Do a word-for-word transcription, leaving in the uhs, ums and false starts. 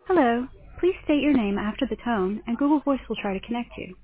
Hello. Please state your name after the tone, and Google Voice will try to connect you.